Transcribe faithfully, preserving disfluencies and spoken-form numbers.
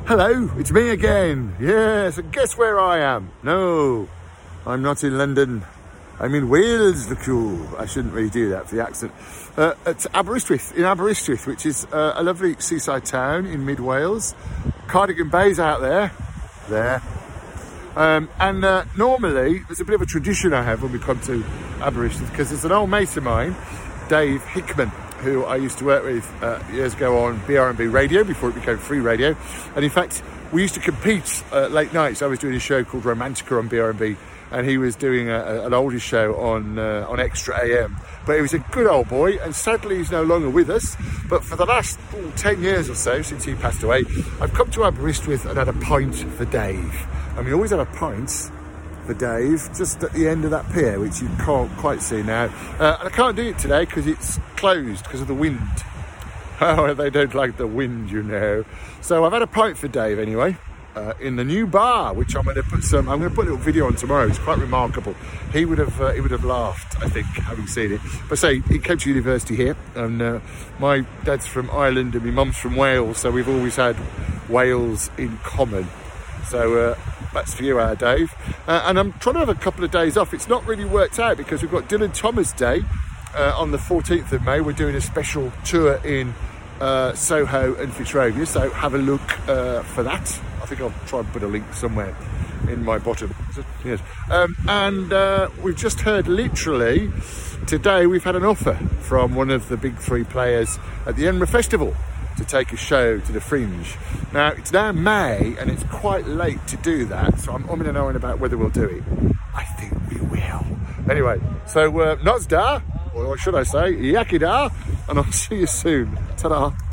Hello, it's me again. Yes, and guess where I am? No, I'm not in London. I'm in Wales, look you. I shouldn't really do that for the accent. Uh, at Aberystwyth, in Aberystwyth, which is uh, a lovely seaside town in mid-Wales. Cardigan Bay's out there. There. Um, and uh, normally, there's a bit of a tradition I have when we come to Aberystwyth, because there's an old mate of mine, Dave Hickman, who I used to work with uh, years ago on B R and B Radio before it became free radio. And in fact, we used to compete uh, late nights. I was doing a show called Romantica on B R and B, and he was doing a, a, an oldies show on uh, on Extra A M. But he was a good old boy, and sadly he's no longer with us. But for the last oh, ten years or so, since he passed away, I've come to Aberystwyth and had a pint for Dave. And we always have a pint for Dave just at the end of that pier, which you can't quite see now. Uh, and I can't do it today because it's closed because of the wind. Oh, they don't like the wind, you know. So I've had a pint for Dave anyway, uh, in the new bar, which I'm going to put some. I'm going to put a little video on tomorrow. It's quite remarkable. He would have, uh, he would have laughed, I think, having seen it. But say he came to university here, and uh, my dad's from Ireland and my mum's from Wales, so we've always had Wales in common. So uh, that's for you, our Dave. Uh, and I'm trying to have a couple of days off. It's not really worked out because we've got Dylan Thomas Day uh, on the fourteenth of May. We're doing a special tour in uh, Soho and Fitzrovia. So have a look uh, for that. I think I'll try and put a link somewhere in my bottom. Yes. Um, and uh, we've just heard literally today we've had an offer from one of the big three players at the Edinburgh Festival to take a show to the Fringe. Now, it's now May, and it's quite late to do that, so I'm umming and ahhing about whether we'll do it. I think we will. Anyway, so uh, Nozda, or should I say, Yakida, and I'll see you soon. Ta-da.